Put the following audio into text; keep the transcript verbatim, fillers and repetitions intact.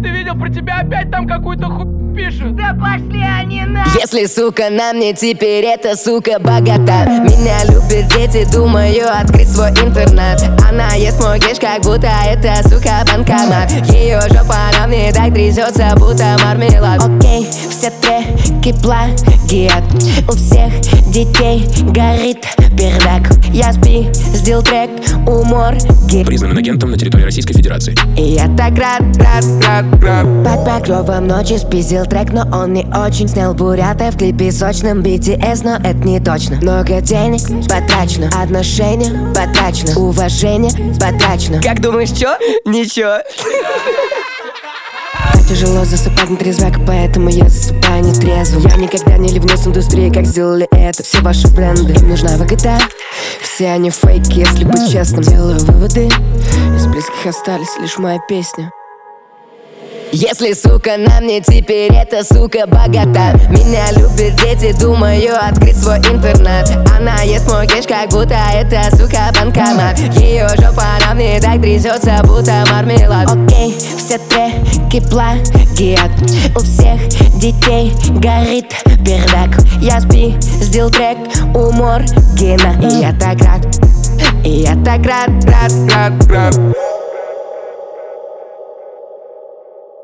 Ты видел, про тебя опять там какую-то хуй пишут. Да пошли они на. Если сука на мне теперь эта сука богата. Меня любят дети, думаю открыть свой интернат. Она ест мой кеш, как будто это сука банкомат. Ее жопа на мне так трясется, будто мармелад. Окей, все треки плагиат. У всех детей горит пердак. Я спиздил трек у морги. Признан агентом на территории Российской Федерации. И я так рад, рад, рад, рад. Под покровом ночи спиздил трек, но он не очень. Снял бурята в клипе сочном би ти эс, но это не точно. Много денег потрачено, отношения потрачено, уважение потрачено. Как думаешь, чё? Ничего. Тяжело засыпать на трезвак, поэтому я засыпаю нетрезвым. Я никогда не ливну с индустрией, как сделали это все ваши бренды. Им нужна выгода, все они фейки, если быть честным. Делаю выводы, из близких остались лишь моя песня. Если сука на мне теперь эта сука богата. Меня любят дети, думаю открыть свой интернат. Она ест мой кеш, как будто это сука банкомат. Ее жопа на мне так трясется, будто мармелад. Окей, все треки плагиат. У всех детей горит пердак. Я спиздил трек у Моргина. И я так рад, и я так рад, рад, рад, рад.